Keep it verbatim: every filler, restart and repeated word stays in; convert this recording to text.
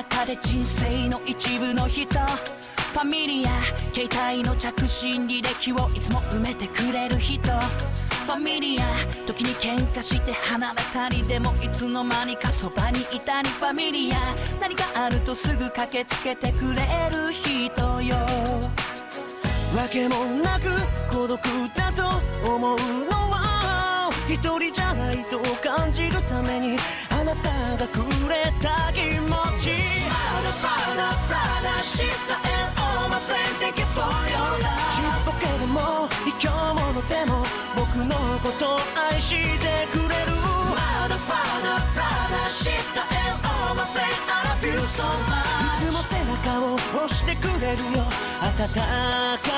中で人生の一部の人、ファミリア携帯の着信履歴をいつも埋めてくれる人、ファミリア時に喧嘩して離れたり、でもいつの間にかそばにいたり、ファミリア何かあるとすぐ駆けつけてくれる人よ。わけもなく孤独だと思うのは一人じゃないと感じるためにあなたがくれた気持ち。 Brother, brother, brother, sister and all my friends, thank you for your love。 ちっぽけでも卑怯者でも僕のことを愛してくれる。 Brother, brother, brother, sister and all my friends, I love you so much。 いつも背中を押してくれるよ温かい